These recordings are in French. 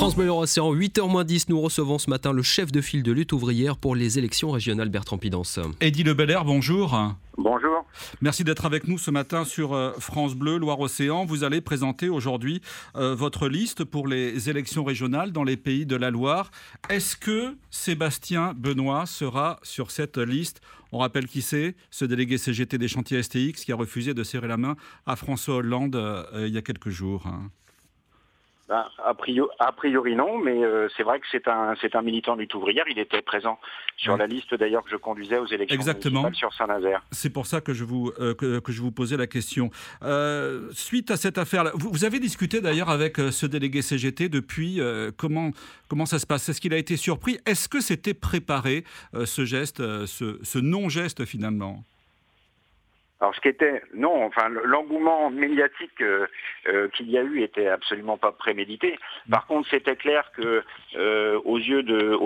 France Bleu Océan, 8h-10, nous recevons ce matin le chef de file de lutte ouvrière pour les élections régionales, Bertrand Pidance. Eddy Lebelair, bonjour. Bonjour. Merci d'être avec nous ce matin sur France Bleu Loire-Océan. Vous allez présenter aujourd'hui votre liste pour les élections régionales dans les Pays de la Loire. Est-ce que Sébastien Benoît sera sur cette liste ? On rappelle qui c'est, ce délégué CGT des chantiers STX qui a refusé de serrer la main à François Hollande il y a quelques jours. A priori non, mais c'est vrai que c'est un militant de lutte ouvrière. Il était présent sur la liste d'ailleurs que je conduisais aux élections municipales sur Saint-Nazaire. C'est pour ça que je vous posais la question. Suite à cette affaire, vous avez discuté d'ailleurs avec ce délégué CGT depuis. Comment ça se passe ? Est-ce qu'il a été surpris ? Est-ce que c'était préparé ce geste, ce non-geste finalement ? Alors l'engouement médiatique qu'il y a eu était absolument pas prémédité. Par contre, c'était clair que aux yeux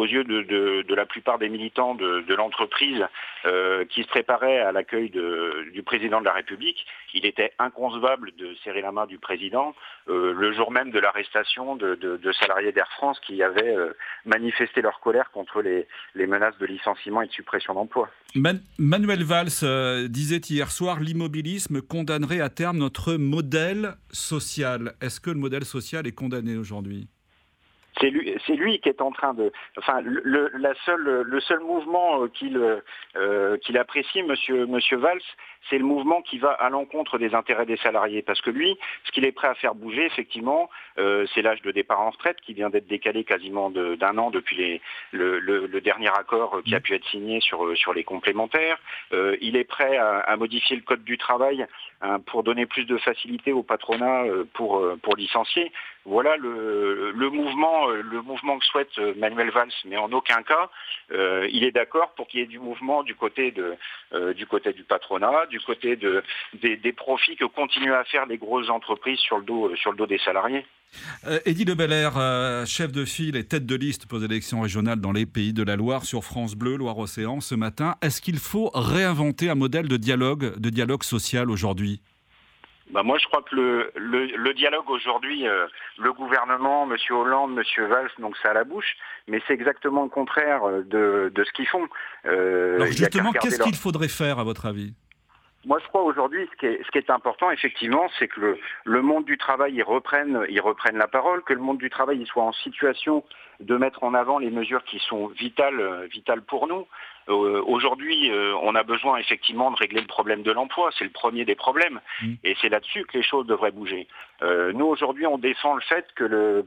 de la plupart des militants de l'entreprise qui se préparaient à l'accueil du président de la République, il était inconcevable de serrer la main du président le jour même de l'arrestation de salariés d'Air France qui avaient manifesté leur colère contre les menaces de licenciement et de suppression d'emplois. Manuel Valls disait hier soir l'immobilisme condamnerait à terme notre modèle social. Est-ce que le modèle social est condamné aujourd'hui ? C'est lui qui est en train de... Enfin, le seul mouvement qu'il apprécie, Monsieur Valls, c'est le mouvement qui va à l'encontre des intérêts des salariés. Parce que lui, ce qu'il est prêt à faire bouger, effectivement, c'est l'âge de départ en retraite qui vient d'être décalé quasiment d'un an depuis le dernier accord qui a pu être signé sur les complémentaires. Il est prêt à modifier le code du travail pour donner plus de facilité au patronat pour licencier. Voilà le mouvement que souhaite Manuel Valls, mais en aucun cas il est d'accord pour qu'il y ait du mouvement du côté du patronat, du côté des profits que continuent à faire les grosses entreprises sur le dos des salariés. Eddy Lebelair, chef de file et tête de liste pour les élections régionales dans les Pays de la Loire sur France Bleu Loire-Océan ce matin. Est-ce qu'il faut réinventer un modèle de dialogue social aujourd'hui ? Moi, je crois que le dialogue aujourd'hui, le gouvernement, M. Hollande, M. Valls, donc ça à la bouche, mais c'est exactement le contraire de ce qu'ils font. Alors justement, qu'est-ce qu'il faudrait faire à votre avis ? Moi, je crois aujourd'hui, ce qui est important, effectivement, c'est que le monde du travail, il reprenne la parole, que le monde du travail, il soit en situation de mettre en avant les mesures qui sont vitales pour nous. Aujourd'hui, on a besoin effectivement de régler le problème de l'emploi. C'est le premier des problèmes. Et c'est là-dessus que les choses devraient bouger. Nous, aujourd'hui, on défend le fait que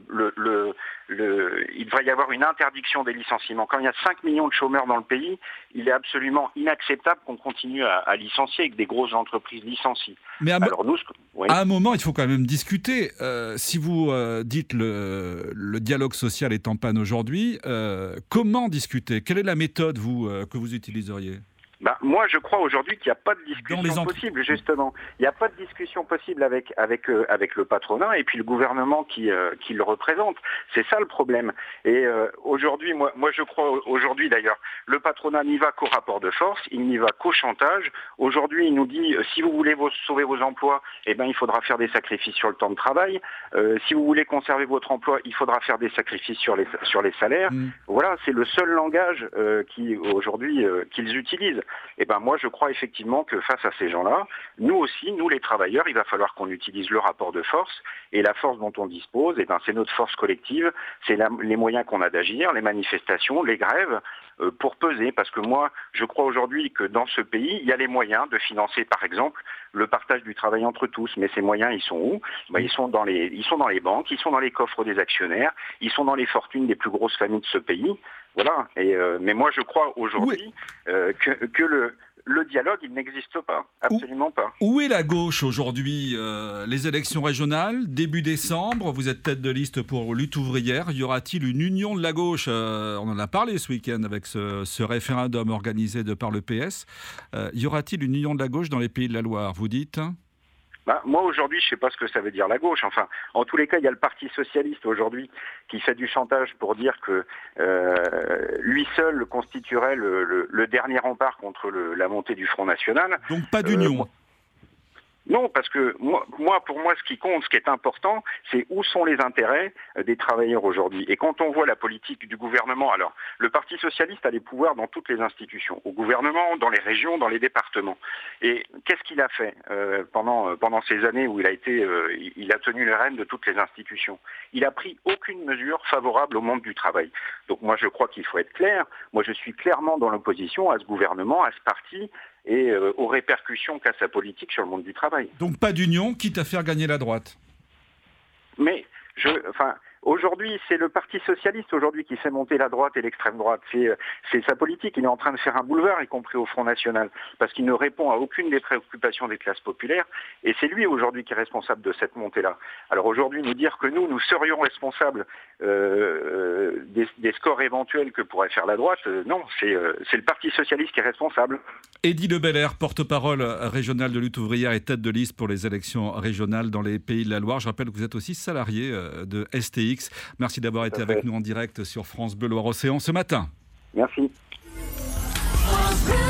il devrait y avoir une interdiction des licenciements. Quand il y a 5 millions de chômeurs dans le pays, il est absolument inacceptable qu'on continue à licencier et que des grosses entreprises licencient. Mais à un moment, il faut quand même discuter. Si vous dites le dialogue social est en panne aujourd'hui, comment discuter ? Quelle est la méthode, que vous utiliseriez ? Moi, je crois aujourd'hui qu'il n'y a pas de discussion possible, justement. Il n'y a pas de discussion possible avec le patronat et puis le gouvernement qui le représente. C'est ça le problème. Et aujourd'hui, moi, je crois aujourd'hui d'ailleurs, le patronat n'y va qu'au rapport de force, il n'y va qu'au chantage. Aujourd'hui, il nous dit si vous voulez sauver vos emplois, il faudra faire des sacrifices sur le temps de travail. Si vous voulez conserver votre emploi, il faudra faire des sacrifices sur les salaires. Voilà, c'est le seul langage aujourd'hui qu'ils utilisent. Moi, je crois effectivement que face à ces gens-là, nous aussi, nous les travailleurs, il va falloir qu'on utilise le rapport de force. Et la force dont on dispose, c'est notre force collective, c'est les moyens qu'on a d'agir, les manifestations, les grèves, pour peser. Parce que moi, je crois aujourd'hui que dans ce pays, il y a les moyens de financer, par exemple, le partage du travail entre tous. Mais ces moyens, ils sont où ? Ils sont dans les banques, ils sont dans les coffres des actionnaires, ils sont dans les fortunes des plus grosses familles de ce pays. Voilà. Mais moi, je crois aujourd'hui que le dialogue, il n'existe pas. Absolument pas. Où est la gauche aujourd'hui ? Les élections régionales, début décembre, vous êtes tête de liste pour Lutte ouvrière. Y aura-t-il une union de la gauche ? On en a parlé ce week-end avec ce référendum organisé par le PS. Y aura-t-il une union de la gauche dans les Pays de la Loire ? Vous dites ? Moi, aujourd'hui, je ne sais pas ce que ça veut dire la gauche. Enfin, en tous les cas, il y a le Parti socialiste aujourd'hui qui fait du chantage pour dire que lui seul constituerait le dernier rempart contre la montée du Front National. Donc pas d'union. Non, parce que pour moi, ce qui compte, ce qui est important, c'est où sont les intérêts des travailleurs aujourd'hui. Et quand on voit la politique du gouvernement, alors le Parti socialiste a les pouvoirs dans toutes les institutions, au gouvernement, dans les régions, dans les départements. Et qu'est-ce qu'il a fait pendant ces années où il a tenu les rênes de toutes les institutions? Il a pris aucune mesure favorable au monde du travail. Donc moi, je crois qu'il faut être clair. Moi, je suis clairement dans l'opposition à ce gouvernement, à ce parti, et aux répercussions qu'a sa politique sur le monde du travail. Donc pas d'union, quitte à faire gagner la droite. Mais aujourd'hui, c'est le Parti socialiste aujourd'hui qui fait monter la droite et l'extrême droite. C'est sa politique. Il est en train de faire un boulevard, y compris au Front National, parce qu'il ne répond à aucune des préoccupations des classes populaires. Et c'est lui aujourd'hui qui est responsable de cette montée-là. Alors aujourd'hui, nous dire que nous serions responsables des scores éventuels que pourrait faire la droite, non, c'est le Parti socialiste qui est responsable. Eddy Lebelair, porte-parole régional de lutte ouvrière et tête de liste pour les élections régionales dans les Pays de la Loire. Je rappelle que vous êtes aussi salarié de STX. Merci d'avoir été avec nous en direct sur France Bleu Loire-Océan ce matin. Merci.